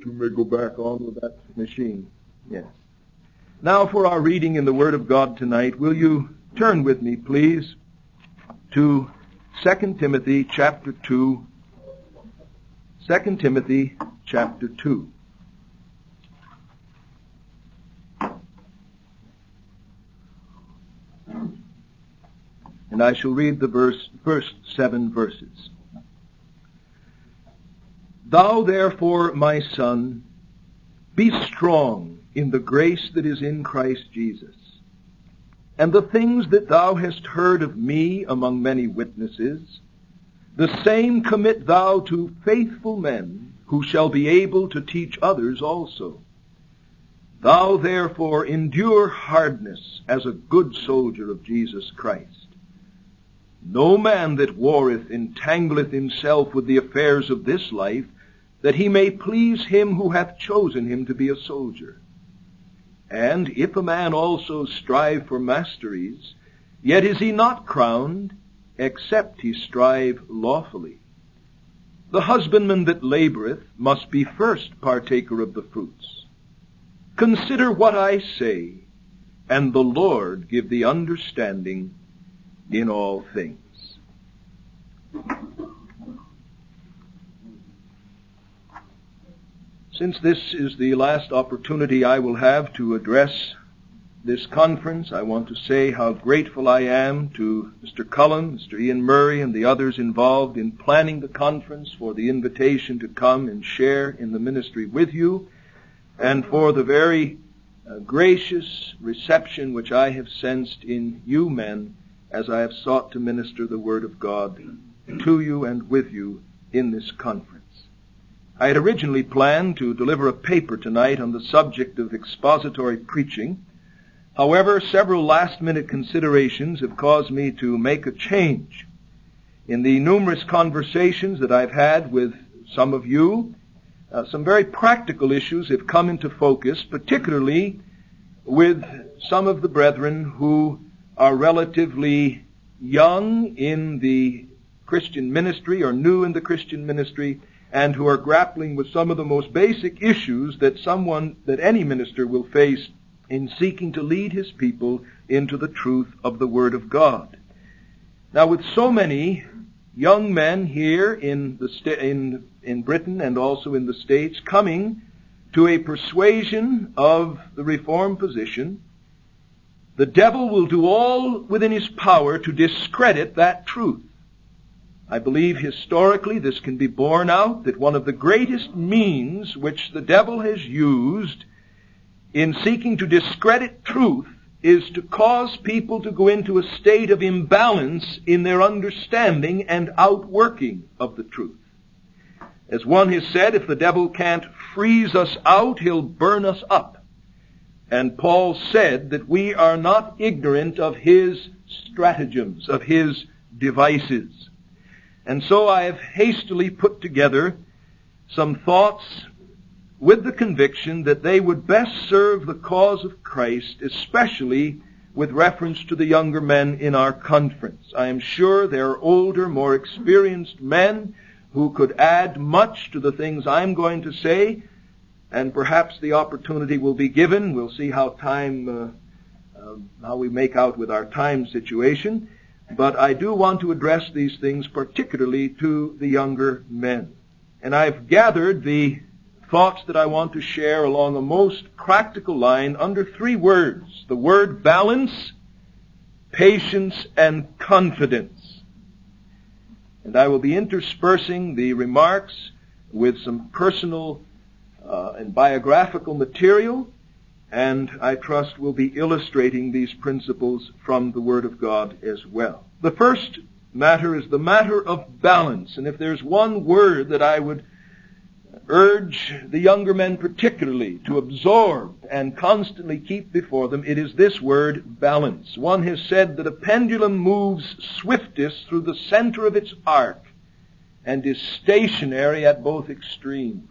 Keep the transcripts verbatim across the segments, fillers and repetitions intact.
two may go back on with that machine. Yes. Now for our reading in the Word of God tonight, will you turn with me, please, to Second Timothy chapter two. Second Timothy chapter two. And I shall read the verse, first seven verses. Thou therefore, my son, be strong in the grace that is in Christ Jesus. And the things that thou hast heard of me among many witnesses, the same commit thou to faithful men, who shall be able to teach others also. Thou therefore endure hardness as a good soldier of Jesus Christ. No man that warreth entangleth himself with the affairs of this life, that he may please him who hath chosen him to be a soldier. And if a man also strive for masteries, yet is he not crowned, except he strive lawfully. The husbandman that laboureth must be first partaker of the fruits. Consider what I say, and the Lord give thee understanding in all things. Since this is the last opportunity I will have to address this conference, I want to say how grateful I am to Mister Cullen, Mister Ian Murray, and the others involved in planning the conference for the invitation to come and share in the ministry with you, and for the very uh, gracious reception which I have sensed in you men as I have sought to minister the Word of God to you and with you in this conference. I had originally planned to deliver a paper tonight on the subject of expository preaching. However, several last-minute considerations have caused me to make a change. In the numerous conversations that I've had with some of you, uh, some very practical issues have come into focus, particularly with some of the brethren who are relatively young in the Christian ministry or new in the Christian ministry, and who are grappling with some of the most basic issues that someone, that any minister will face in seeking to lead his people into the truth of the Word of God. Now, with so many young men here in the sta- in in Britain and also in the States coming to a persuasion of the Reformed position, the devil will do all within his power to discredit that truth. I believe historically this can be borne out that one of the greatest means which the devil has used in seeking to discredit truth is to cause people to go into a state of imbalance in their understanding and outworking of the truth. As one has said, if the devil can't freeze us out, he'll burn us up. And Paul said that we are not ignorant of his stratagems, of his devices. And so I have hastily put together some thoughts with the conviction that they would best serve the cause of Christ, especially with reference to the younger men in our conference. I am sure there are older, more experienced men who could add much to the things I'm going to say, and perhaps the opportunity will be given. We'll see how time, uh, uh, how we make out with our time situation. But I do want to address these things particularly to the younger men. And I've gathered the thoughts that I want to share along a most practical line under three words. The word balance, patience, and confidence. And I will be interspersing the remarks with some personal uh, and biographical material, and I trust will be illustrating these principles from the Word of God as well. The first matter is the matter of balance, and if there's one word that I would urge the younger men particularly to absorb and constantly keep before them, it is this word, balance. One has said that a pendulum moves swiftest through the center of its arc and is stationary at both extremes.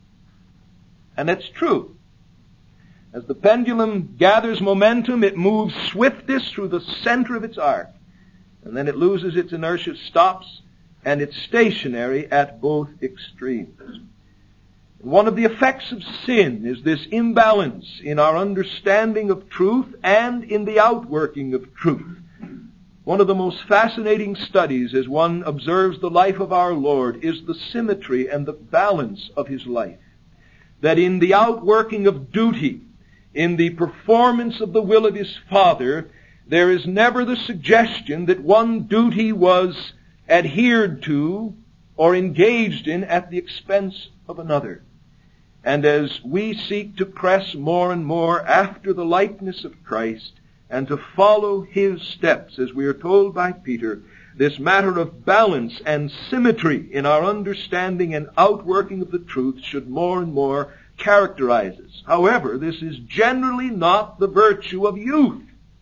And it's true. As the pendulum gathers momentum, it moves swiftest through the center of its arc. And then it loses its inertia, stops, and it's stationary at both extremes. One of the effects of sin is this imbalance in our understanding of truth and in the outworking of truth. One of the most fascinating studies as one observes the life of our Lord is the symmetry and the balance of His life. That in the outworking of duty, in the performance of the will of His Father, there is never the suggestion that one duty was adhered to or engaged in at the expense of another. And as we seek to press more and more after the likeness of Christ and to follow His steps, as we are told by Peter, this matter of balance and symmetry in our understanding and outworking of the truth should more and more characterize us. However, this is generally not the virtue of youth.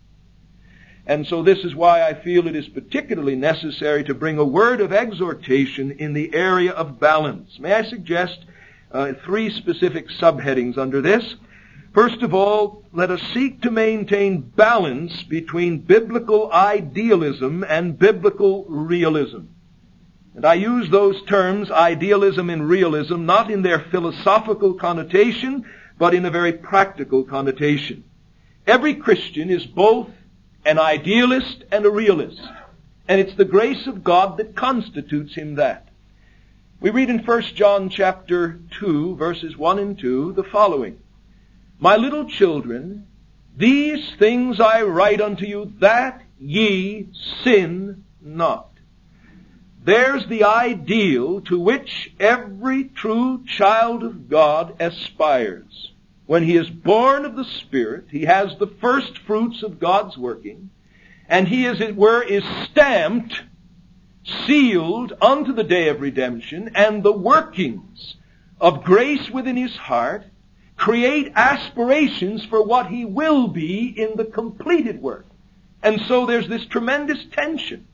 And so this is why I feel it is particularly necessary to bring a word of exhortation in the area of balance. May I suggest uh, three specific subheadings under this? First of all, let us seek to maintain balance between biblical idealism and biblical realism. And I use those terms, idealism and realism, not in their philosophical connotation, but in a very practical connotation. Every Christian is both an idealist and a realist. And it's the grace of God that constitutes him that. We read in First John chapter two, verses one and two, the following. My little children, these things I write unto you, that ye sin not. There's the ideal to which every true child of God aspires. When he is born of the Spirit, he has the first fruits of God's working, and he, as it were, is stamped, sealed unto the day of redemption, and the workings of grace within his heart create aspirations for what he will be in the completed work. And so there's this tremendous tension.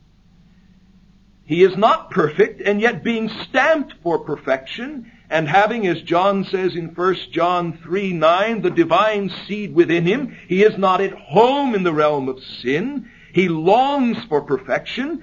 He is not perfect, and yet being stamped for perfection, and having, as John says in First John three nine, the divine seed within him, he is not at home in the realm of sin. He longs for perfection.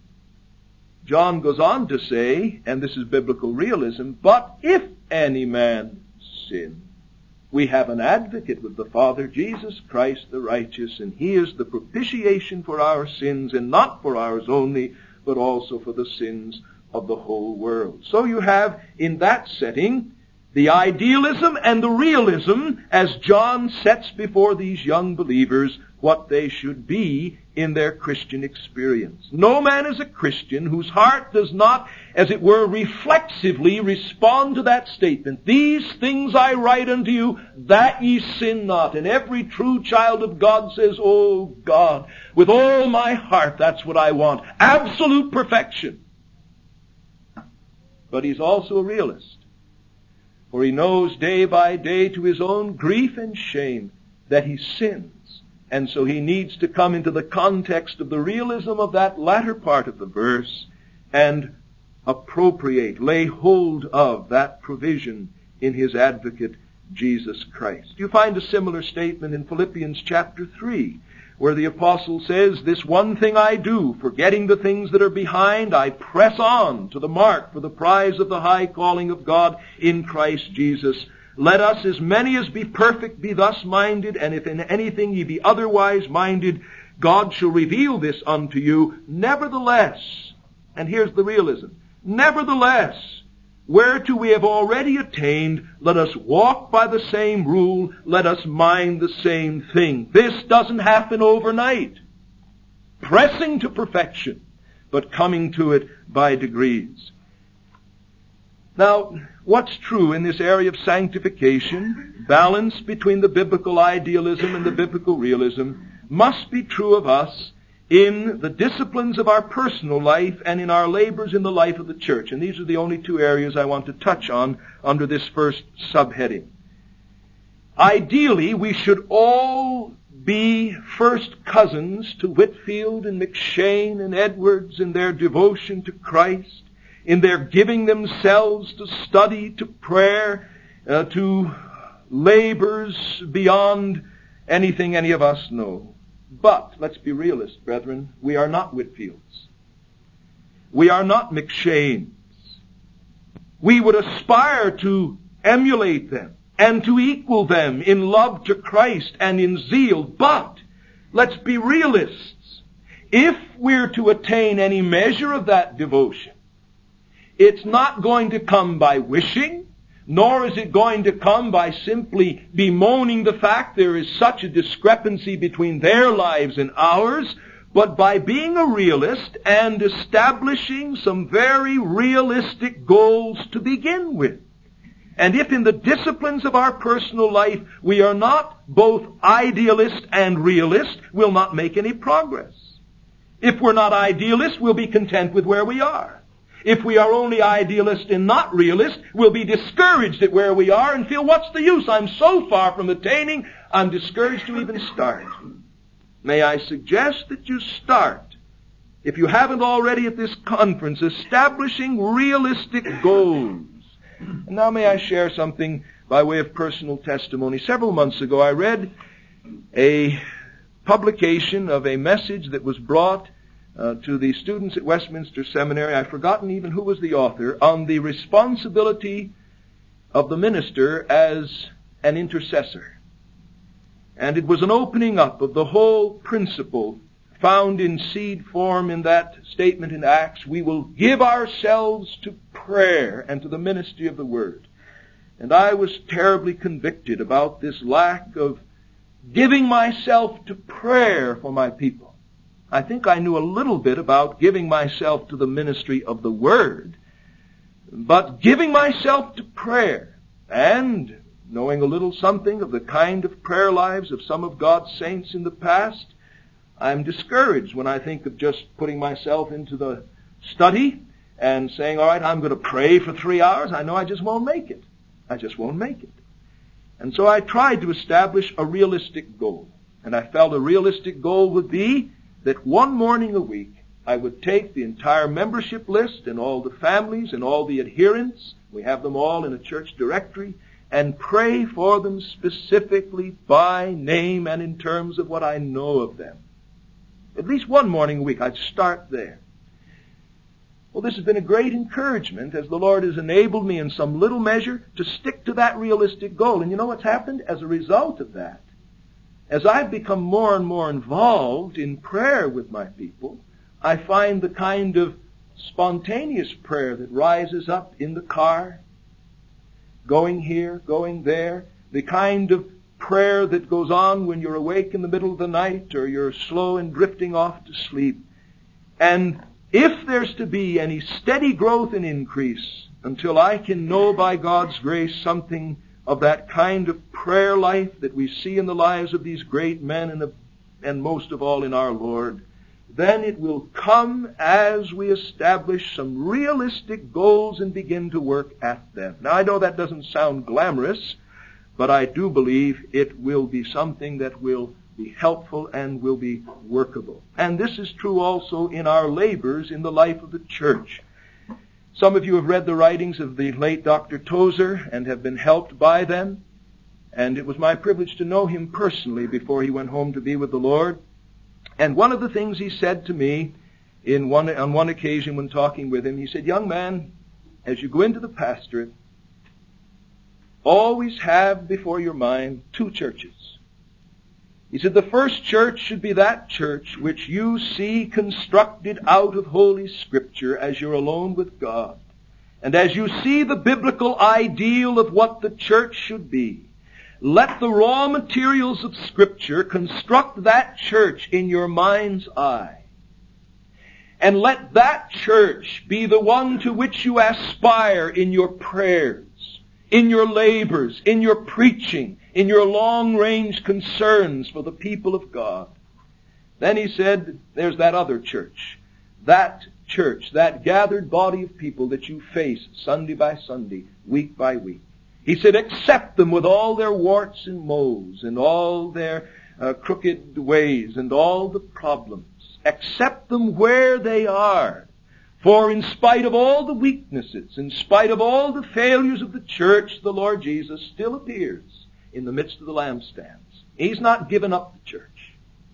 John goes on to say, and this is biblical realism, but if any man sin, we have an advocate with the Father, Jesus Christ the righteous, and He is the propitiation for our sins, and not for ours only, but also for the sins of the whole world. So you have, in that setting, the idealism and the realism as John sets before these young believers what they should be in their Christian experience. No man is a Christian whose heart does not, as it were, reflexively respond to that statement. These things I write unto you, that ye sin not. And every true child of God says, oh God, with all my heart, that's what I want. Absolute perfection. But he's also a realist. For he knows day by day to his own grief and shame that he sins. And so he needs to come into the context of the realism of that latter part of the verse and appropriate, lay hold of that provision in his advocate, Jesus Christ. You find a similar statement in Philippians chapter three, where the apostle says, this one thing I do, forgetting the things that are behind, I press on to the mark for the prize of the high calling of God in Christ Jesus. Let us, as many as be perfect, be thus minded, and if in anything ye be otherwise minded, God shall reveal this unto you. Nevertheless, and here's the realism, nevertheless, whereto we have already attained, let us walk by the same rule, let us mind the same thing. This doesn't happen overnight. Pressing to perfection, but coming to it by degrees. Now, what's true in this area of sanctification, balance between the biblical idealism and the biblical realism, must be true of us in the disciplines of our personal life and in our labors in the life of the church. And these are the only two areas I want to touch on under this first subheading. Ideally, we should all be first cousins to Whitefield and McShane and Edwards in their devotion to Christ, in their giving themselves to study, to prayer, uh, to labors beyond anything any of us know. But, let's be realists, brethren, we are not Whitefields. We are not McShanes. We would aspire to emulate them and to equal them in love to Christ and in zeal. But let's be realists. If we're to attain any measure of that devotion, it's not going to come by wishing, nor is it going to come by simply bemoaning the fact there is such a discrepancy between their lives and ours, but by being a realist and establishing some very realistic goals to begin with. And if in the disciplines of our personal life we are not both idealist and realist, we'll not make any progress. If we're not idealist, we'll be content with where we are. If we are only idealist and not realist, we'll be discouraged at where we are and feel, what's the use? I'm so far from attaining, I'm discouraged to even start. May I suggest that you start, if you haven't already at this conference, establishing realistic goals. And now may I share something by way of personal testimony. Several months ago I read a publication of a message that was brought uh, to the students at Westminster Seminary. I've forgotten even who was the author, on the responsibility of the minister as an intercessor. And it was an opening up of the whole principle found in seed form in that statement in Acts. We will give ourselves to prayer and to the ministry of the Word. And I was terribly convicted about this lack of giving myself to prayer for my people. I think I knew a little bit about giving myself to the ministry of the Word, but giving myself to prayer and knowing a little something of the kind of prayer lives of some of God's saints in the past, I'm discouraged when I think of just putting myself into the study and saying, all right, I'm going to pray for three hours. I know I just won't make it. I just won't make it. And so I tried to establish a realistic goal. And I felt a realistic goal would be that one morning a week I would take the entire membership list and all the families and all the adherents, we have them all in a church directory, and pray for them specifically by name and in terms of what I know of them. At least one morning a week, I'd start there. Well, this has been a great encouragement as the Lord has enabled me in some little measure to stick to that realistic goal. And you know what's happened as a result of that? As I've become more and more involved in prayer with my people, I find the kind of spontaneous prayer that rises up in the car, going here, going there, the kind of prayer that goes on when you're awake in the middle of the night or you're slow and drifting off to sleep. And if there's to be any steady growth and increase until I can know by God's grace something of that kind of prayer life that we see in the lives of these great men and, of, and most of all in our Lord, then it will come as we establish some realistic goals and begin to work at them. Now, I know that doesn't sound glamorous, but I do believe it will be something that will be helpful and will be workable. And this is true also in our labors in the life of the church. Some of you have read the writings of the late Doctor Tozer and have been helped by them. And it was my privilege to know him personally before he went home to be with the Lord. And one of the things he said to me in one, on one occasion when talking with him, he said, young man, as you go into the pastorate, always have before your mind two churches. He said, the first church should be that church which you see constructed out of Holy Scripture as you're alone with God. And as you see the biblical ideal of what the church should be, let the raw materials of Scripture construct that church in your mind's eye. And let that church be the one to which you aspire in your prayers, in your labors, in your preaching, in your long-range concerns for the people of God. Then he said, there's that other church. That church, that gathered body of people that you face Sunday by Sunday, week by week. He said, accept them with all their warts and moles and all their uh, crooked ways and all the problems. Accept them where they are. For in spite of all the weaknesses, in spite of all the failures of the church, the Lord Jesus still appears in the midst of the lampstands. He's not given up the church.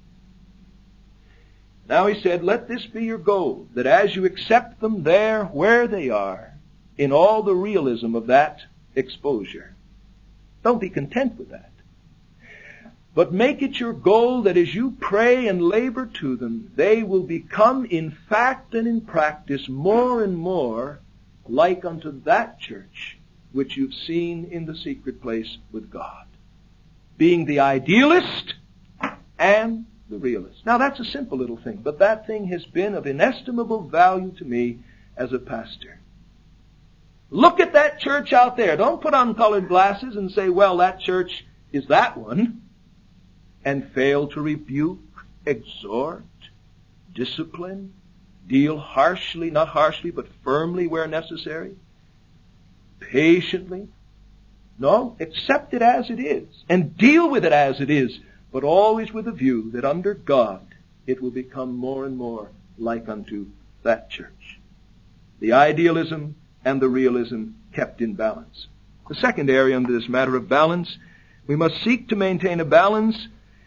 Now he said, let this be your goal, that as you accept them there where they are, in all the realism of that exposure. Don't be content with that. But make it your goal that as you pray and labor to them, they will become in fact and in practice more and more like unto that church which you've seen in the secret place with God. Being the idealist and the realist. Now that's a simple little thing, but that thing has been of inestimable value to me as a pastor. Look at that church out there. Don't put on colored glasses and say, well, that church is that one, and fail to rebuke, exhort, discipline, deal harshly, not harshly, but firmly where necessary, patiently. No, accept it as it is, and deal with it as it is, but always with a view that under God it will become more and more like unto that church. The idealism and the realism kept in balance. The second area under this matter of balance, we must seek to maintain a balance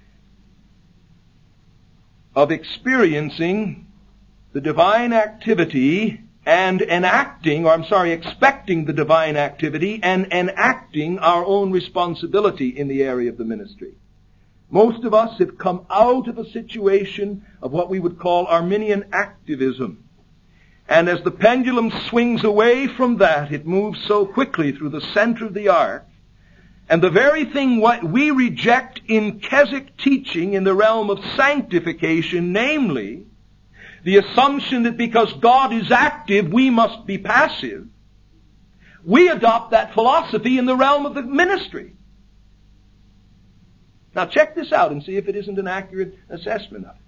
of experiencing the divine activity and enacting, or I'm sorry, expecting the divine activity and enacting our own responsibility in the area of the ministry. Most of us have come out of a situation of what we would call Arminian activism. And as the pendulum swings away from that, it moves so quickly through the center of the arc. And the very thing what we reject in Keswick teaching in the realm of sanctification, namely, the assumption that because God is active, we must be passive, we adopt that philosophy in the realm of the ministry. Now check this out and see if it isn't an accurate assessment of it.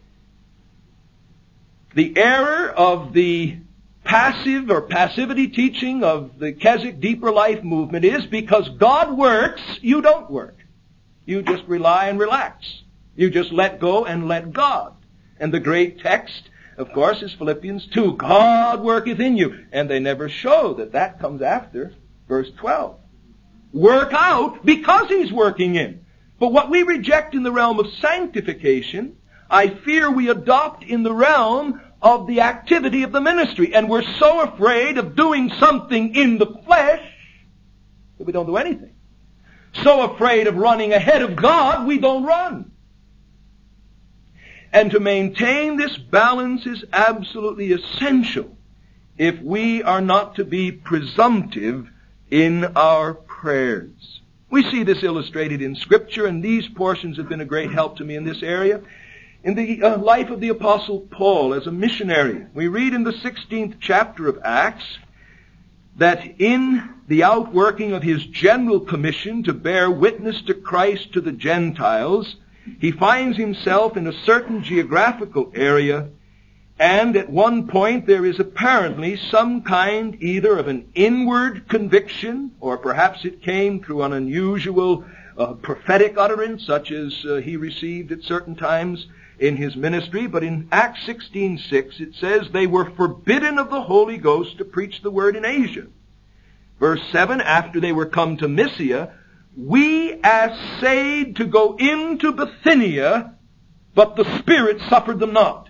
The error of the passive or passivity teaching of the Keswick Deeper Life movement is because God works, you don't work. You just rely and relax. You just let go and let God. And the great text, of course, is Philippians two. God worketh in you. And they never show that that comes after verse twelve. Work out because He's working in. But what we reject in the realm of sanctification, I fear we adopt in the realm of the activity of the ministry. And we're so afraid of doing something in the flesh that we don't do anything. So afraid of running ahead of God, we don't run. And to maintain this balance is absolutely essential if we are not to be presumptive in our prayers. We see this illustrated in Scripture, and these portions have been a great help to me in this area. In the uh, life of the Apostle Paul as a missionary, we read in the sixteenth chapter of Acts that in the outworking of his general commission to bear witness to Christ to the Gentiles, he finds himself in a certain geographical area, and at one point there is apparently some kind either of an inward conviction, or perhaps it came through an unusual uh, prophetic utterance, such as uh, he received at certain times in his ministry. But in Acts sixteen six it says they were forbidden of the Holy Ghost to preach the word in Asia. Verse seven, after they were come to Mysia, we essayed to go into Bithynia, but the Spirit suffered them not.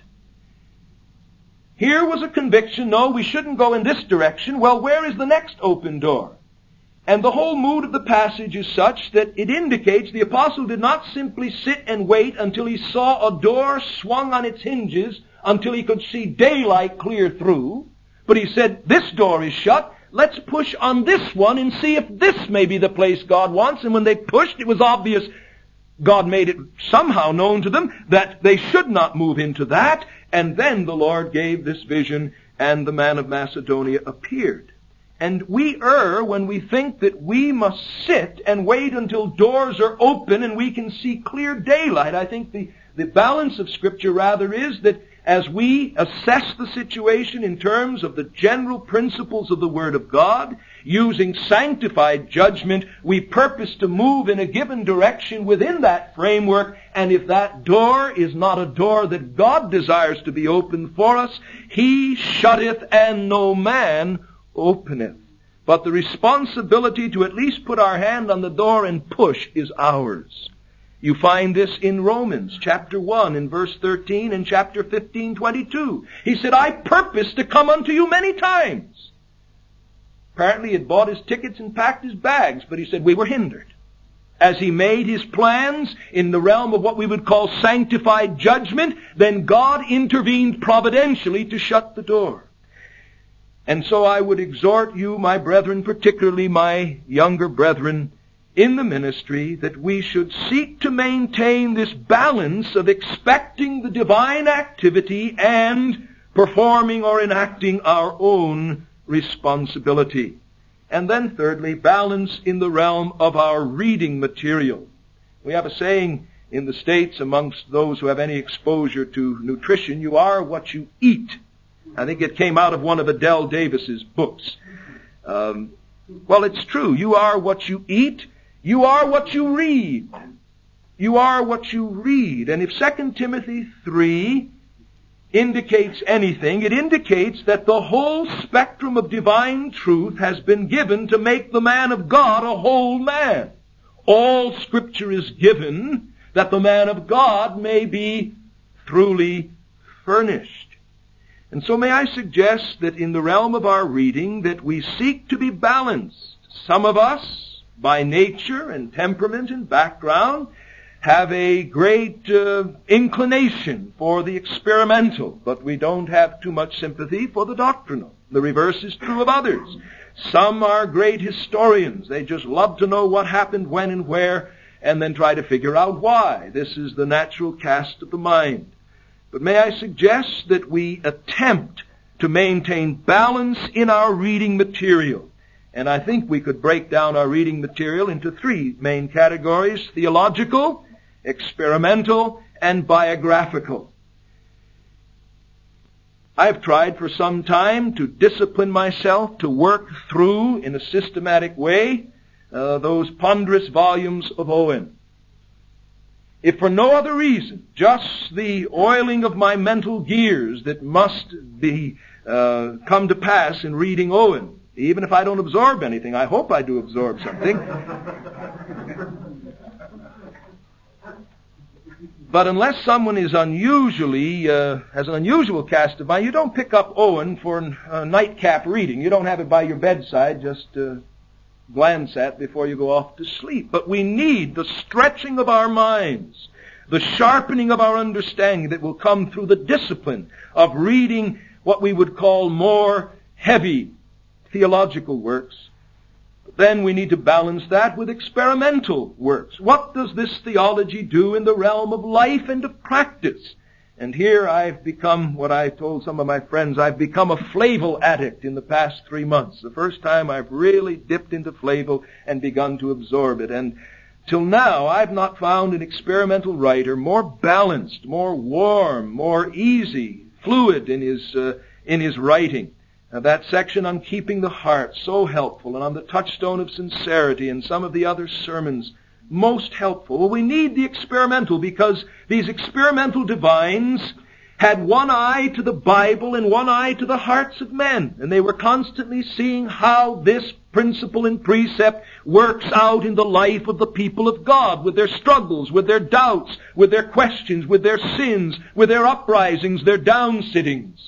Here was a conviction, no, we shouldn't go in this direction. Well, where is the next open door? And the whole mood of the passage is such that it indicates the apostle did not simply sit and wait until he saw a door swung on its hinges, until he could see daylight clear through, but he said, this door is shut. Let's push on this one and see if this may be the place God wants. And when they pushed, it was obvious God made it somehow known to them that they should not move into that. And then the Lord gave this vision, and the man of Macedonia appeared. And we err when we think that we must sit and wait until doors are open and we can see clear daylight. I think the, the balance of Scripture rather is that as we assess the situation in terms of the general principles of the Word of God, using sanctified judgment, we purpose to move in a given direction within that framework, and if that door is not a door that God desires to be opened for us, He shutteth and no man openeth. But the responsibility to at least put our hand on the door and push is ours. You find this in Romans chapter one in verse thirteen and chapter fifteen, twenty-two. He said, I purpose to come unto you many times. Apparently he had bought his tickets and packed his bags, but he said, we were hindered. As he made his plans in the realm of what we would call sanctified judgment, then God intervened providentially to shut the door. And so I would exhort you, my brethren, particularly my younger brethren in the ministry, that we should seek to maintain this balance of expecting the divine activity and performing or enacting our own responsibility. And then thirdly, balance in the realm of our reading material. We have a saying in the States amongst those who have any exposure to nutrition, you are what you eat. I think it came out of one of Adele Davis's books. Um, well, it's true. You are what you eat. You are what you read. You are what you read. And if Second Timothy three indicates anything, it indicates that the whole spectrum of divine truth has been given to make the man of God a whole man. All Scripture is given that the man of God may be truly furnished. And so may I suggest that in the realm of our reading that we seek to be balanced. Some of us, by nature and temperament and background, have a great uh, inclination for the experimental, but we don't have too much sympathy for the doctrinal. The reverse is true of others. Some are great historians. They just love to know what happened, when, and where, and then try to figure out why. This is the natural cast of the mind. But may I suggest that we attempt to maintain balance in our reading material. And I think we could break down our reading material into three main categories: theological, experimental, and biographical. I've tried for some time to discipline myself to work through, in a systematic way, uh, those ponderous volumes of Owen. If for no other reason, just the oiling of my mental gears that must be uh, come to pass in reading Owen. Even if I don't absorb anything, I hope I do absorb something. But unless someone is unusually, uh, has an unusual cast of mind, you don't pick up Owen for a nightcap reading. You don't have it by your bedside, just uh, glance at before you go off to sleep. But we need the stretching of our minds, the sharpening of our understanding that will come through the discipline of reading what we would call more heavy theological works. Then we need to balance that with experimental works. What does this theology do in the realm of life and of practice? And here I've become, what I told some of my friends, I've become a Flavel addict in the past three months. The first time I've really dipped into Flavel and begun to absorb it. And till now I've not found an experimental writer more balanced, more warm, more easy, fluid in his, uh, in his writing. Now, that section on keeping the heart, so helpful, and on the touchstone of sincerity, and some of the other sermons, most helpful. Well, we need the experimental because these experimental divines had one eye to the Bible and one eye to the hearts of men. And they were constantly seeing how this principle and precept works out in the life of the people of God, with their struggles, with their doubts, with their questions, with their sins, with their uprisings, their downsittings.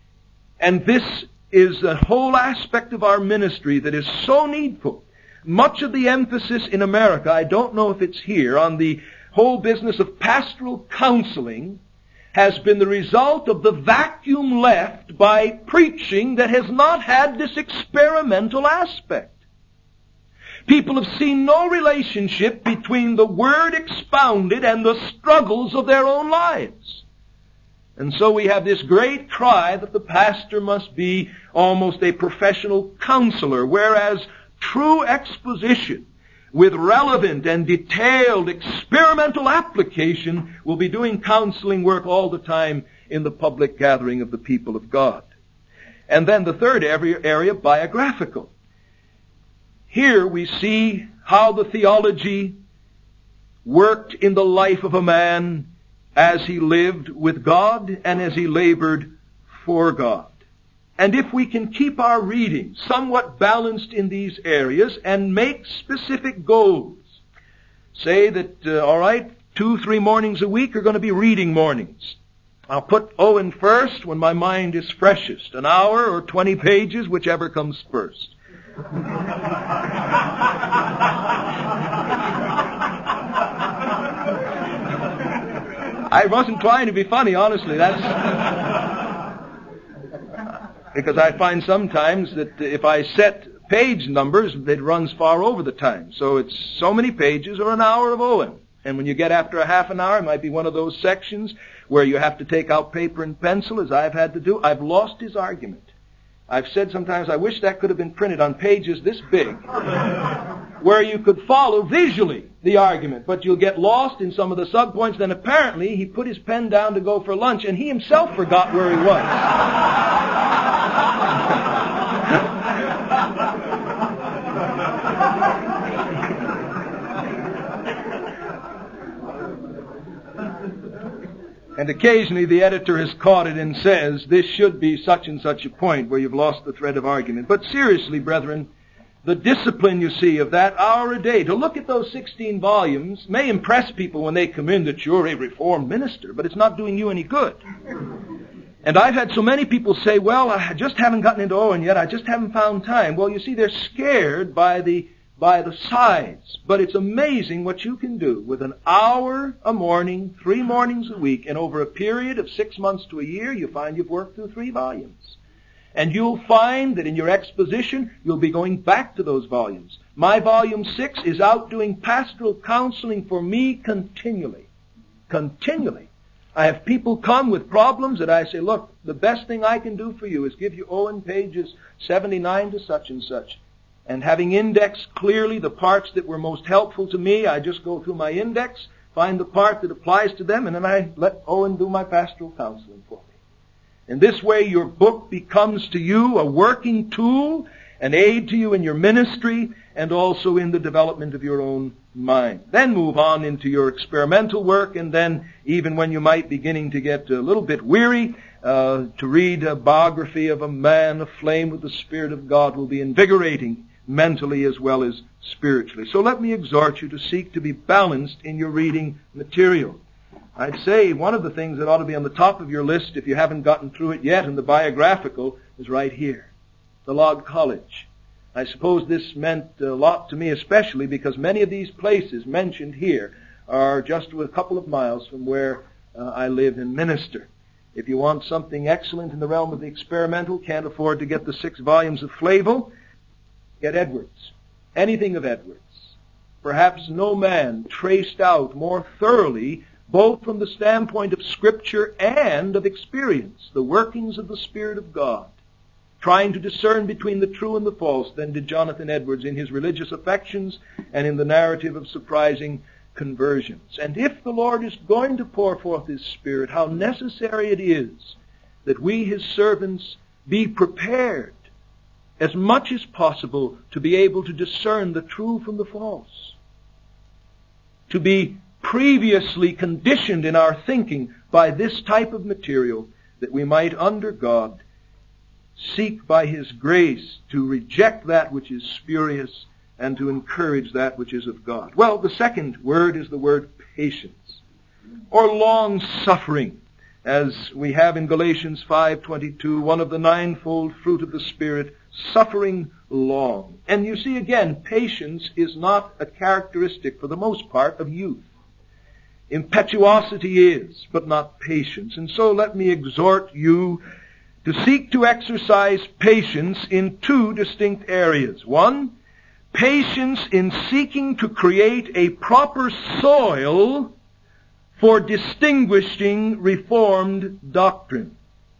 And this is a whole aspect of our ministry that is so needful. Much of the emphasis in America, I don't know if it's here, on the whole business of pastoral counseling has been the result of the vacuum left by preaching that has not had this experimental aspect. People have seen no relationship between the Word expounded and the struggles of their own lives. And so we have this great cry that the pastor must be almost a professional counselor, whereas true exposition with relevant and detailed experimental application will be doing counseling work all the time in the public gathering of the people of God. And then the third area, area biographical. Here we see how the theology worked in the life of a man as he lived with God and as he labored for God. And if we can keep our reading somewhat balanced in these areas and make specific goals, say that, uh, all right, two, three mornings a week are going to be reading mornings. I'll put Owen first when my mind is freshest, an hour or twenty pages, whichever comes first. I wasn't trying to be funny, honestly. That's because I find sometimes that if I set page numbers, it runs far over the time. So it's so many pages or an hour of Owen. And when you get after a half an hour, it might be one of those sections where you have to take out paper and pencil, as I've had to do. I've lost his argument. I've said sometimes, I wish that could have been printed on pages this big, where you could follow visually the argument, but you'll get lost in some of the subpoints. Then apparently he put his pen down to go for lunch, and he himself forgot where he was. And occasionally the editor has caught it and says, this should be such and such a point where you've lost the thread of argument. But seriously, brethren, the discipline, you see, of that hour a day to look at those sixteen volumes may impress people when they come in that you're a Reformed minister, but it's not doing you any good. And I've had so many people say, well, I just haven't gotten into Owen yet, I just haven't found time. Well, you see, they're scared by the by the sides. But it's amazing what you can do with an hour a morning, three mornings a week, and over a period of six months to a year, you find you've worked through three volumes. And you'll find that in your exposition, you'll be going back to those volumes. My volume six is out doing pastoral counseling for me continually. Continually. I have people come with problems that I say, look, the best thing I can do for you is give you Owen pages seventy-nine to such and such. And having indexed clearly the parts that were most helpful to me, I just go through my index, find the part that applies to them, and then I let Owen do my pastoral counseling for me. In this way, your book becomes to you a working tool, an aid to you in your ministry, and also in the development of your own mind. Then move on into your experimental work, and then even when you might be beginning to get a little bit weary, uh, to read a biography of a man aflame with the Spirit of God will be invigorating mentally as well as spiritually. So let me exhort you to seek to be balanced in your reading material. I'd say one of the things that ought to be on the top of your list, if you haven't gotten through it yet, and the biographical, is right here, the Log College. I suppose this meant a lot to me, especially because many of these places mentioned here are just a couple of miles from where uh, I live and minister. If you want something excellent in the realm of the experimental, can't afford to get the six volumes of Flavel, get Edwards. Anything of Edwards. Perhaps no man traced out more thoroughly, both from the standpoint of Scripture and of experience, the workings of the Spirit of God, trying to discern between the true and the false, than did Jonathan Edwards in his religious affections and in the narrative of surprising conversions. And if the Lord is going to pour forth His Spirit, how necessary it is that we, His servants, be prepared as much as possible to be able to discern the true from the false. To be previously conditioned in our thinking by this type of material, that we might, under God, seek by His grace to reject that which is spurious and to encourage that which is of God. Well, the second word is the word patience, or long-suffering, as we have in Galatians five twenty-two, one of the ninefold fruit of the Spirit, suffering long. And you see again, patience is not a characteristic, for the most part, of youth. Impetuosity is, but not patience. And so let me exhort you to seek to exercise patience in two distinct areas. One, patience in seeking to create a proper soil for distinguishing Reformed doctrine,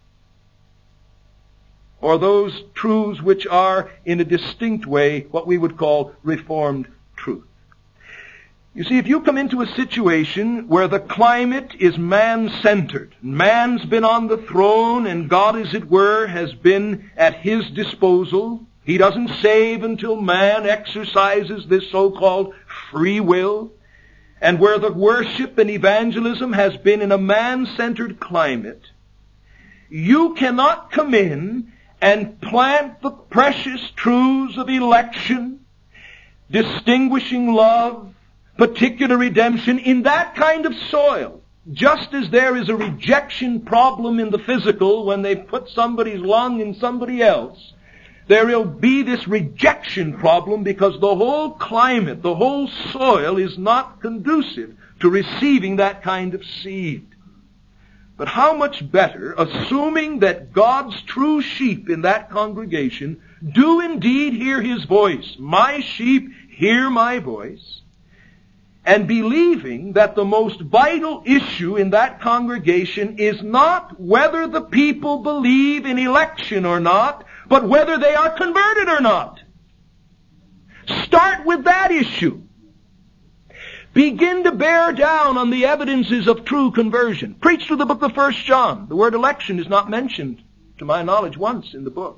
or those truths which are, in a distinct way, what we would call Reformed truth. You see, if you come into a situation where the climate is man-centered, man's been on the throne and God, as it were, has been at his disposal, he doesn't save until man exercises this so-called free will, and where the worship and evangelism has been in a man-centered climate, you cannot come in and plant the precious truths of election, distinguishing love, particular redemption in that kind of soil. Just as there is a rejection problem in the physical when they put somebody's lung in somebody else, There will be this rejection problem because the whole climate, the whole soil is not conducive to receiving that kind of seed. But how much better, assuming that God's true sheep in that congregation do indeed hear His voice. My sheep hear my voice. And believing that the most vital issue in that congregation is not whether the people believe in election or not, but whether they are converted or not. Start with that issue. Begin to bear down on the evidences of true conversion. Preach through the book of First John. The word election is not mentioned, to my knowledge, once in the book.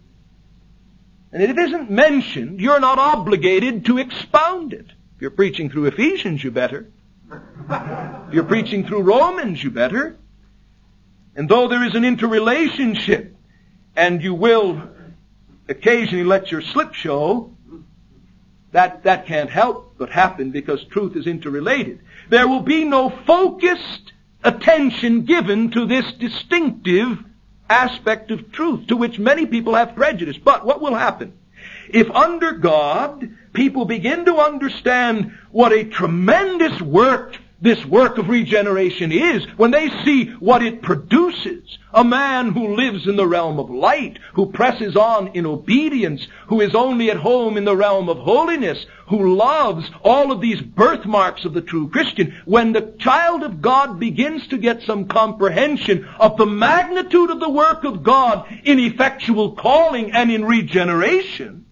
And if it isn't mentioned, you're not obligated to expound it. If you're preaching through Ephesians, you better. If you're preaching through Romans, you better. And though there is an interrelationship, and you will occasionally let your slip show, that, that can't help but happen because truth is interrelated. There will be no focused attention given to this distinctive aspect of truth, to which many people have prejudice. But what will happen? If under God, people begin to understand what a tremendous work this work of regeneration is, when they see what it produces, a man who lives in the realm of light, who presses on in obedience, who is only at home in the realm of holiness, who loves all of these birthmarks of the true Christian, when the child of God begins to get some comprehension of the magnitude of the work of God in effectual calling and in regeneration,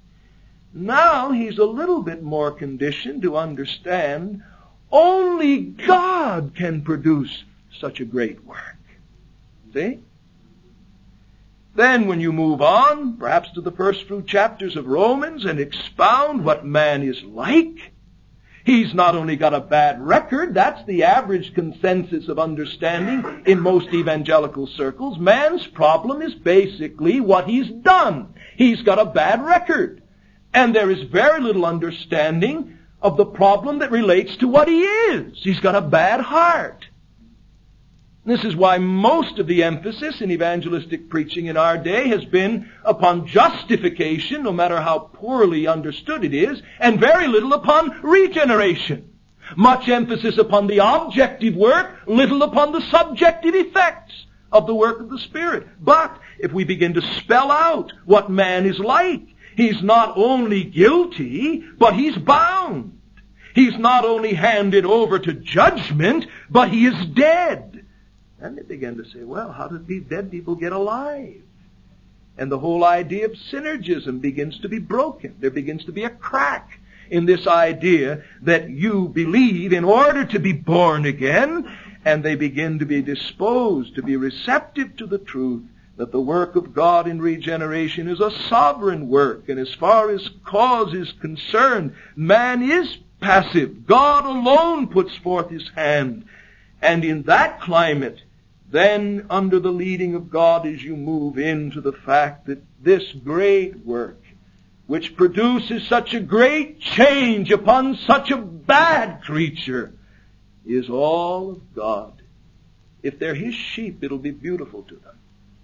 now he's a little bit more conditioned to understand only God can produce such a great work. See? Then when you move on, perhaps to the first few chapters of Romans, and expound what man is like, he's not only got a bad record, that's the average consensus of understanding in most evangelical circles. Man's problem is basically what he's done. He's got a bad record. And there is very little understanding of the problem that relates to what he is. He's got a bad heart. This is why most of the emphasis in evangelistic preaching in our day has been upon justification, no matter how poorly understood it is, and very little upon regeneration. Much emphasis upon the objective work, little upon the subjective effects of the work of the Spirit. But if we begin to spell out what man is like, he's not only guilty, but he's bound. He's not only handed over to judgment, but he is dead. And they begin to say, well, how did these dead people get alive? And the whole idea of synergism begins to be broken. There begins to be a crack in this idea that you believe in order to be born again, and they begin to be disposed to be receptive to the truth that the work of God in regeneration is a sovereign work, and as far as cause is concerned, man is passive. God alone puts forth His hand. And in that climate, then under the leading of God, as you move into the fact that this great work, which produces such a great change upon such a bad creature, is all of God. If they're His sheep, it'll be beautiful to them.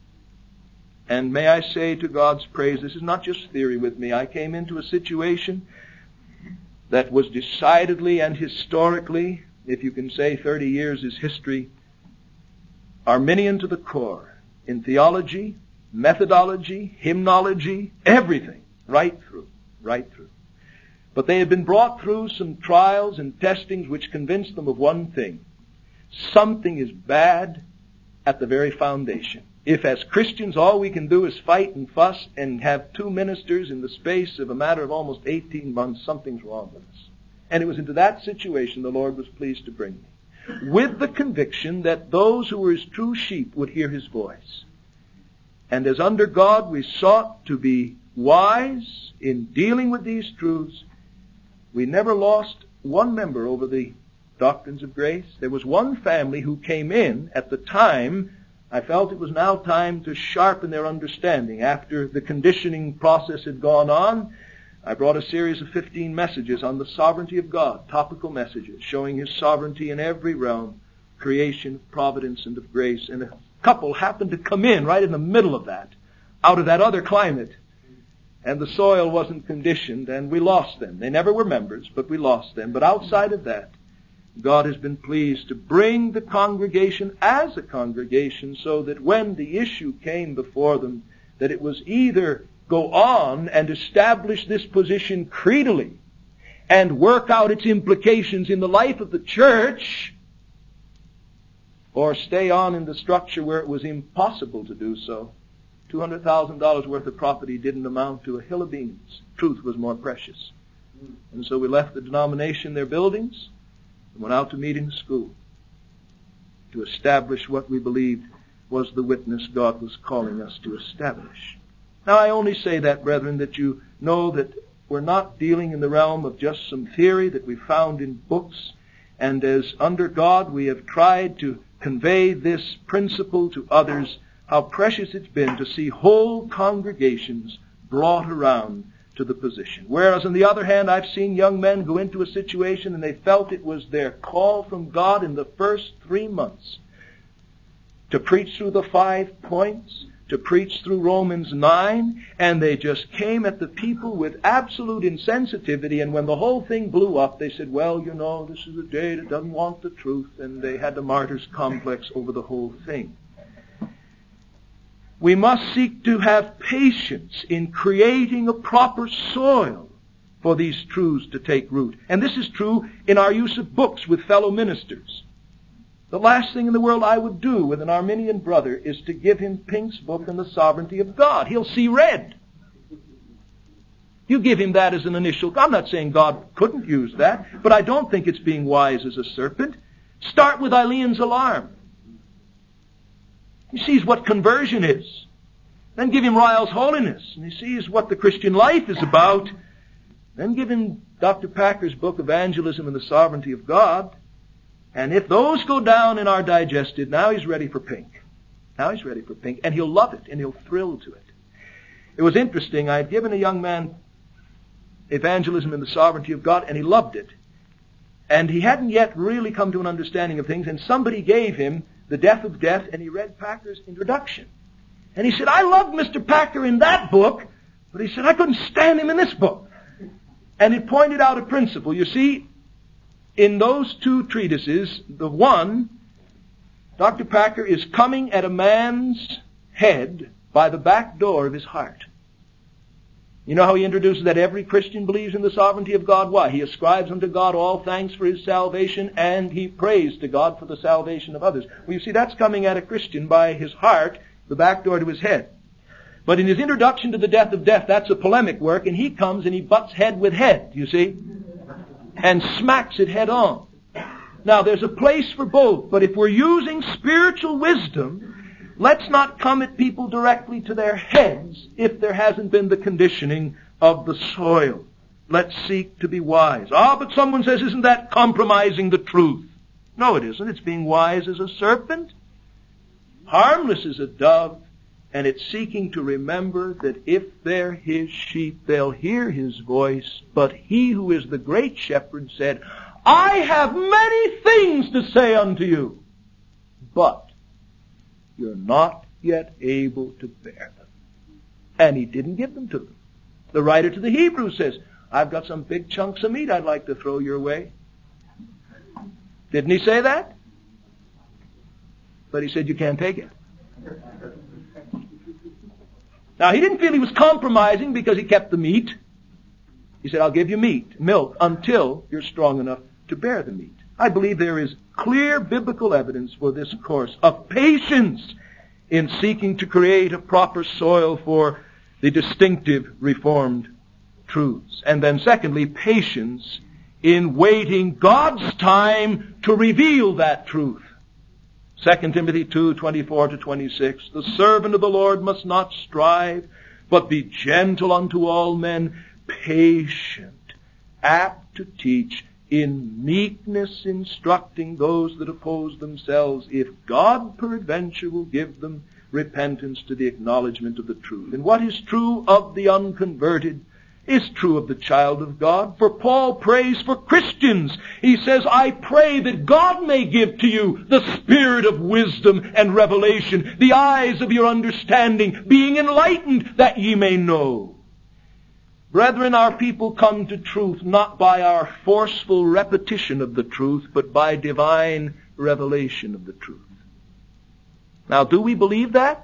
And may I say to God's praise, this is not just theory with me. I came into a situation that was decidedly and historically, if you can say thirty years is history, Arminian to the core. In theology, methodology, hymnology, everything. Right through. Right through. But they had been brought through some trials and testings which convinced them of one thing. Something is bad at the very foundation. If as Christians all we can do is fight and fuss and have two ministers in the space of a matter of almost eighteen months, something's wrong with us. And it was into that situation the Lord was pleased to bring me, with the conviction that those who were His true sheep would hear His voice. And as under God we sought to be wise in dealing with these truths, we never lost one member over the doctrines of grace. There was one family who came in at the time I felt it was now time to sharpen their understanding. After the conditioning process had gone on, I brought a series of fifteen messages on the sovereignty of God, topical messages, showing His sovereignty in every realm, creation, providence, and of grace. And a couple happened to come in right in the middle of that, out of that other climate. and the soil wasn't conditioned, and we lost them. They never were members, but we lost them. But outside of that, God has been pleased to bring the congregation as a congregation so that when the issue came before them, that it was either go on and establish this position creedally and work out its implications in the life of the church, or stay on in the structure where it was impossible to do so. two hundred thousand dollars worth of property didn't amount to a hill of beans. Truth was more precious. And so we left the denomination, their buildings, and went out to meet in the school to establish what we believed was the witness God was calling us to establish. Now, I only say that, brethren, that you know that we're not dealing in the realm of just some theory that we found in books, and as under God we have tried to convey this principle to others, how precious it's been to see whole congregations brought around to the position. Whereas on the other hand, I've seen young men go into a situation and they felt it was their call from God in the first three months to preach through the five points, to preach through Romans nine, and they just came at the people with absolute insensitivity, and when the whole thing blew up, they said, well, you know, this is a day that doesn't want the truth, and they had the martyr's complex over the whole thing. We must seek to have patience in creating a proper soil for these truths to take root. And this is true in our use of books with fellow ministers. The last thing in the world I would do with an Arminian brother is to give him Pink's book on the sovereignty of God. He'll see red. You give him that as an initial. I'm not saying God couldn't use that, but I don't think it's being wise as a serpent. Start with Eilean's alarm. He sees what conversion is. Then give him Ryle's holiness, and he sees what the Christian life is about. Then give him Doctor Packer's book, Evangelism and the Sovereignty of God. And if those go down and are digested, now he's ready for Pink. Now he's ready for Pink, and he'll love it, and he'll thrill to it. It was interesting. I had given a young man Evangelism and the Sovereignty of God, and he loved it. And he hadn't yet really come to an understanding of things, and somebody gave him The Death of Death, and he read Packer's introduction. And he said, I loved Mister Packer in that book, but he said, I couldn't stand him in this book. And it pointed out a principle. You see, in those two treatises, the one, Doctor Packer is coming at a man's head by the back door of his heart. You know how he introduces that every Christian believes in the sovereignty of God? Why? He ascribes unto God all thanks for his salvation, and he prays to God for the salvation of others. Well, you see, that's coming at a Christian by his heart, the back door to his head. But in his introduction to the Death of Death, that's a polemic work, and he comes and he butts head with head, you see, and smacks it head on. Now, there's a place for both, but if we're using spiritual wisdom, let's not come at people directly to their heads if there hasn't been the conditioning of the soil. Let's seek to be wise. Ah, but someone says, isn't that compromising the truth? No, it isn't. It's being wise as a serpent, harmless as a dove, and it's seeking to remember that if they're his sheep, they'll hear his voice. But he who is the great shepherd said, I have many things to say unto you, but you're not yet able to bear them. And he didn't give them to them. The writer to the Hebrews says, I've got some big chunks of meat I'd like to throw your way. Didn't he say that? But he said, you can't take it. Now, he didn't feel he was compromising because he kept the meat. He said, I'll give you meat, milk, until you're strong enough to bear the meat. I believe there is clear biblical evidence for this course of patience in seeking to create a proper soil for the distinctive Reformed truths. And then secondly, patience in waiting God's time to reveal that truth. Second Timothy two, twenty-four to twenty-six, the servant of the Lord must not strive, but be gentle unto all men, patient, apt to teach, in meekness instructing those that oppose themselves, if God peradventure will give them repentance to the acknowledgement of the truth. And what is true of the unconverted is true of the child of God. For Paul prays for Christians. He says, I pray that God may give to you the spirit of wisdom and revelation, the eyes of your understanding being enlightened, that ye may know. Brethren, our people come to truth not by our forceful repetition of the truth, but by divine revelation of the truth. Now, do we believe that?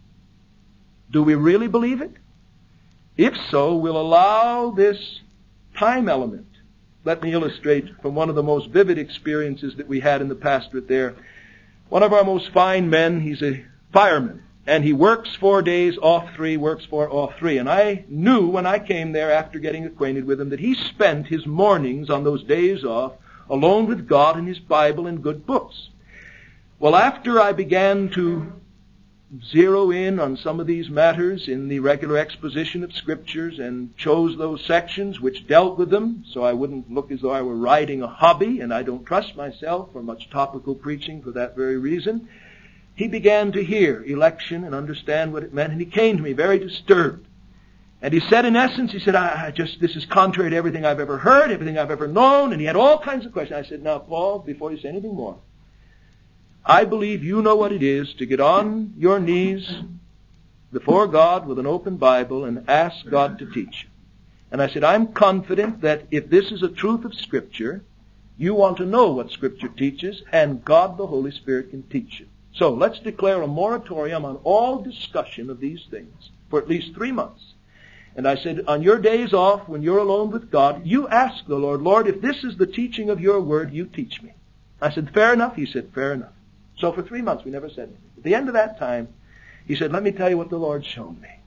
Do we really believe it? If so, we'll allow this time element. Let me illustrate from one of the most vivid experiences that we had in the pastorate there. One of our most fine men, he's a fireman, and he works four days, off three, works four, off three. And I knew when I came there after getting acquainted with him that he spent his mornings on those days off alone with God and his Bible and good books. Well, after I began to zero in on some of these matters in the regular exposition of Scriptures and chose those sections which dealt with them so I wouldn't look as though I were riding a hobby, and I don't trust myself for much topical preaching for that very reason, he began to hear election and understand what it meant, and he came to me very disturbed. And he said, in essence, he said, I, I just, this is contrary to everything I've ever heard, everything I've ever known, and he had all kinds of questions. I said, now, Paul, before you say anything more, I believe you know what it is to get on your knees before God with an open Bible and ask God to teach you. And I said, I'm confident that if this is a truth of Scripture, you want to know what Scripture teaches, and God the Holy Spirit can teach you. So let's declare a moratorium on all discussion of these things for at least three months. And I said, on your days off, when you're alone with God, you ask the Lord, Lord, if this is the teaching of your word, you teach me. I said, fair enough? He said, fair enough. So for three months we never said anything. At the end of that time, he said, let me tell you what the Lord showed me.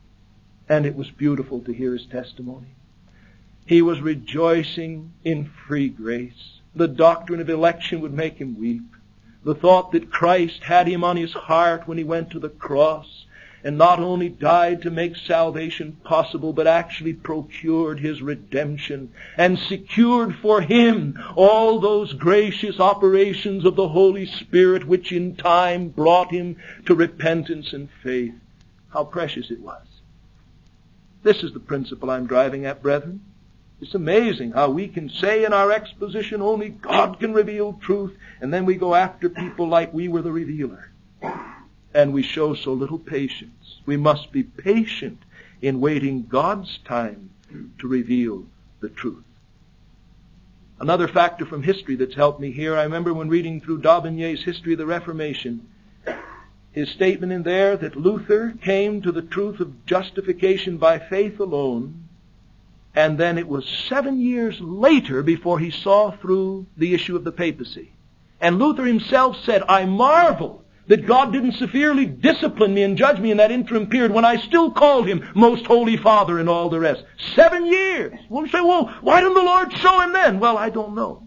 And it was beautiful to hear his testimony. He was rejoicing in free grace. The doctrine of election would make him weep. The thought that Christ had him on his heart when he went to the cross and not only died to make salvation possible, but actually procured his redemption and secured for him all those gracious operations of the Holy Spirit which in time brought him to repentance and faith. How precious it was. This is the principle I'm driving at, brethren. It's amazing how we can say in our exposition only God can reveal truth, and then we go after people like we were the revealer. And we show so little patience. We must be patient in waiting God's time to reveal the truth. Another factor from history that's helped me here, I remember when reading through Daubigné's History of the Reformation, his statement in there that Luther came to the truth of justification by faith alone, and then it was seven years later before he saw through the issue of the papacy. And Luther himself said, I marvel that God didn't severely discipline me and judge me in that interim period when I still called him Most Holy Father and all the rest. Seven years. We'll say, well, why didn't the Lord show him then? Well, I don't know.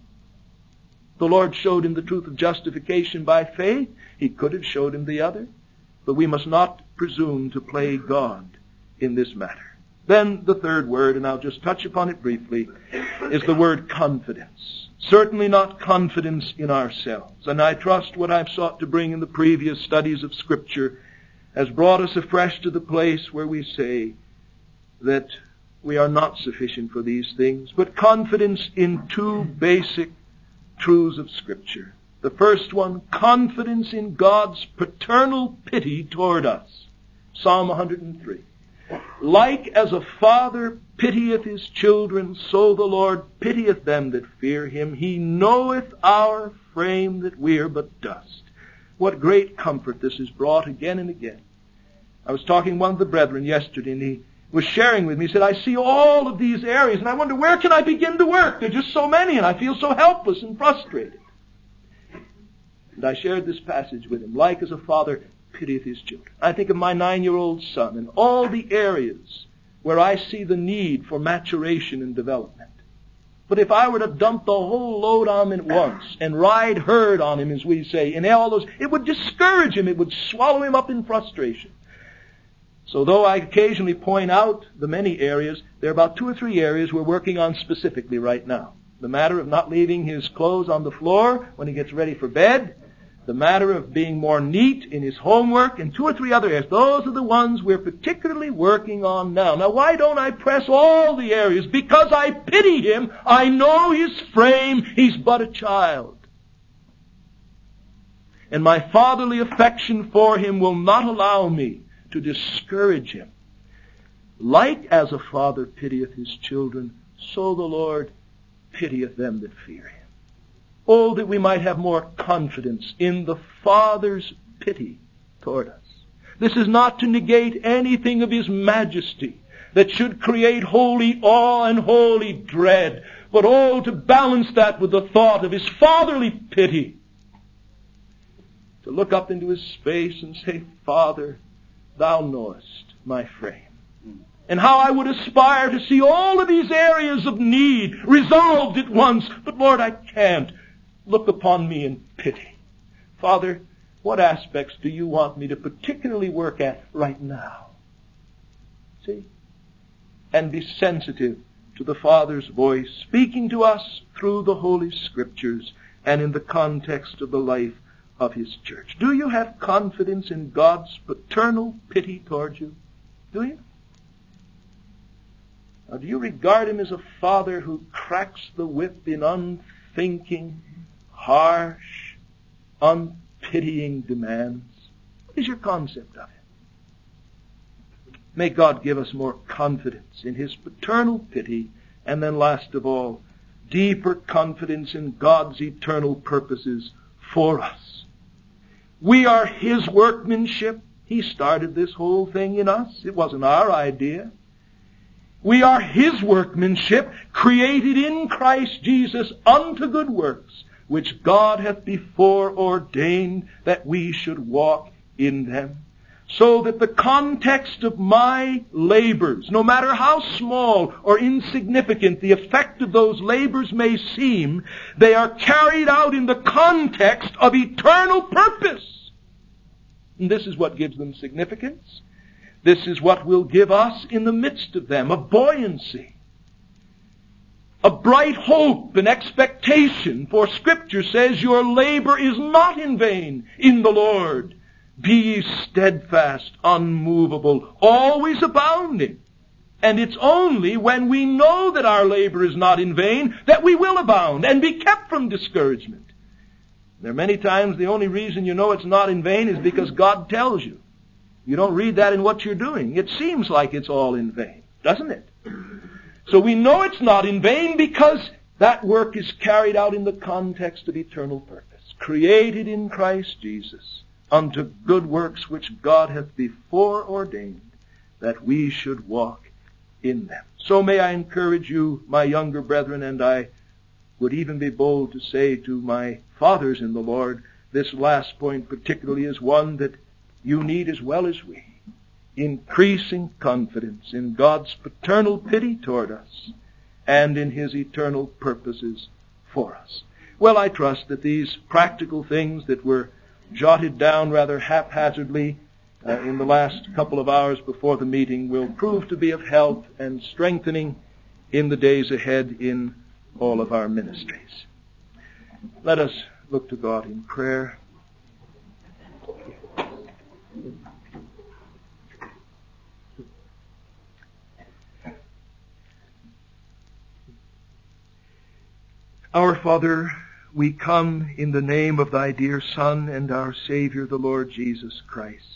The Lord showed him the truth of justification by faith. He could have showed him the other. But we must not presume to play God in this matter. Then the third word, and I'll just touch upon it briefly, is the word confidence. Certainly not confidence in ourselves. And I trust what I've sought to bring in the previous studies of Scripture has brought us afresh to the place where we say that we are not sufficient for these things, but confidence in two basic truths of Scripture. The first one, confidence in God's paternal pity toward us. Psalm one hundred three. Like as a father pitieth his children, so the Lord pitieth them that fear him. He knoweth our frame, that we are but dust. What great comfort this has brought again and again. I was talking to one of the brethren yesterday, and he was sharing with me. He said, I see all of these areas, and I wonder, where can I begin to work? There are just so many, and I feel so helpless and frustrated. And I shared this passage with him. Like as a father pitieth his children. I think of my nine-year-old son and all the areas where I see the need for maturation and development. But if I were to dump the whole load on him at once and ride herd on him, as we say, in all those, it would discourage him. It would swallow him up in frustration. So though I occasionally point out the many areas, there are about two or three areas we're working on specifically right now. The matter of not leaving his clothes on the floor when he gets ready for bed, the matter of being more neat in his homework, and two or three other areas. Those are the ones we're particularly working on now. Now, why don't I press all the areas? Because I pity him. I know his frame. He's but a child. And my fatherly affection for him will not allow me to discourage him. like as a father pitieth his children, so the Lord pitieth them that fear him. Oh, that we might have more confidence in the Father's pity toward us. This is not to negate anything of his majesty that should create holy awe and holy dread, but oh, to balance that with the thought of his fatherly pity. To look up into his face and say, Father, thou knowest my frame. And how I would aspire to see all of these areas of need resolved at once. But Lord, I can't. Look upon me in pity. Father, what aspects do you want me to particularly work at right now? See? And be sensitive to the Father's voice speaking to us through the Holy Scriptures and in the context of the life of his church. Do you have confidence in God's paternal pity towards you? Do you? Or do you regard him as a father who cracks the whip in unthinking, harsh, unpitying demands? What is your concept of it? May God give us more confidence in his paternal pity, and then last of all, deeper confidence in God's eternal purposes for us. We are his workmanship. He started this whole thing in us. It wasn't our idea. We are his workmanship, created in Christ Jesus unto good works, which God hath before ordained that we should walk in them. So that the context of my labors, no matter how small or insignificant the effect of those labors may seem, they are carried out in the context of eternal purpose. And this is what gives them significance. This is what will give us in the midst of them a buoyancy, a bright hope and expectation. For Scripture says, your labor is not in vain in the Lord. Be ye steadfast, unmovable, always abounding. And it's only when we know that our labor is not in vain that we will abound and be kept from discouragement. There are many times the only reason you know it's not in vain is because God tells you. You don't read that in what you're doing. It seems like it's all in vain, doesn't it? So we know it's not in vain because that work is carried out in the context of eternal purpose, created in Christ Jesus unto good works which God hath before ordained that we should walk in them. So may I encourage you, my younger brethren, and I would even be bold to say to my fathers in the Lord, this last point particularly is one that you need as well as we. Increasing confidence in God's paternal pity toward us and in his eternal purposes for us. Well, I trust that these practical things that were jotted down rather haphazardly uh, in the last couple of hours before the meeting will prove to be of help and strengthening in the days ahead in all of our ministries. Let us look to God in prayer. Our Father, we come in the name of thy dear Son and our Savior, the Lord Jesus Christ.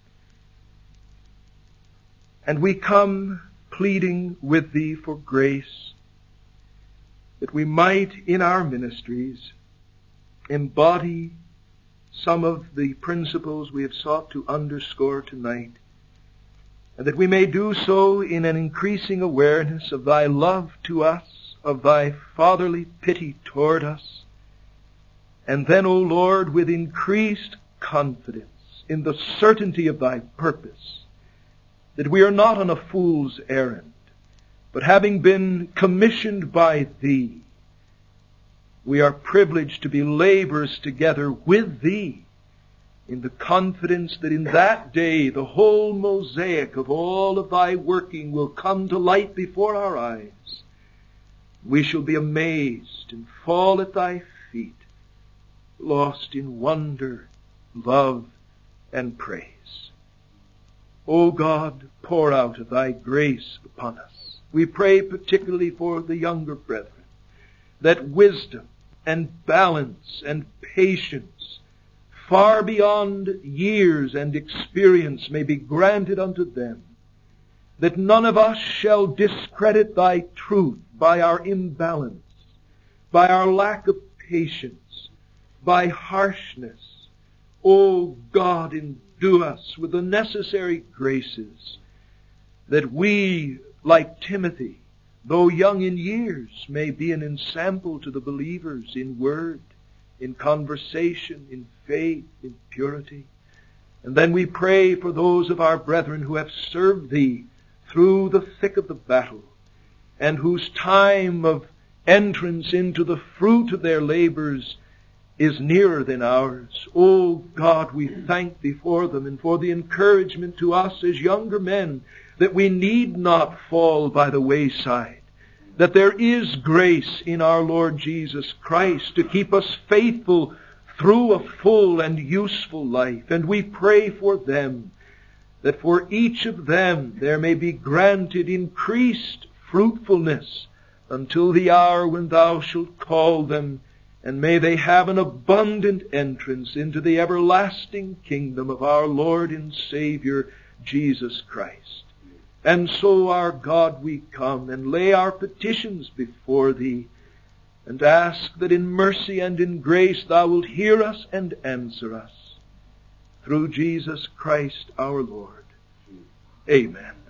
And we come pleading with thee for grace, that we might in our ministries embody some of the principles we have sought to underscore tonight, and that we may do so in an increasing awareness of thy love to us, of thy fatherly pity toward us, and then, O Lord, with increased confidence in the certainty of thy purpose, that we are not on a fool's errand, but having been commissioned by thee, we are privileged to be laborers together with thee in the confidence that in that day the whole mosaic of all of thy working will come to light before our eyes. We shall be amazed and fall at thy feet, lost in wonder, love, and praise. O God, pour out of thy grace upon us. We pray particularly for the younger brethren, that wisdom and balance and patience, far beyond years and experience, may be granted unto them, that none of us shall discredit Thy truth by our imbalance, by our lack of patience, by harshness. O God, endue us with the necessary graces, that we, like Timothy, though young in years, may be an ensample to the believers in word, in conversation, in faith, in purity. And then we pray for those of our brethren who have served Thee through the thick of the battle, and whose time of entrance into the fruit of their labors is nearer than ours. O God, we thank Thee for them and for the encouragement to us as younger men that we need not fall by the wayside, that there is grace in our Lord Jesus Christ to keep us faithful through a full and useful life. And we pray for them, that for each of them there may be granted increased fruitfulness until the hour when Thou shalt call them, and may they have an abundant entrance into the everlasting kingdom of our Lord and Savior, Jesus Christ. And so, our God, we come and lay our petitions before Thee, and ask that in mercy and in grace Thou wilt hear us and answer us. Through Jesus Christ our Lord. Amen.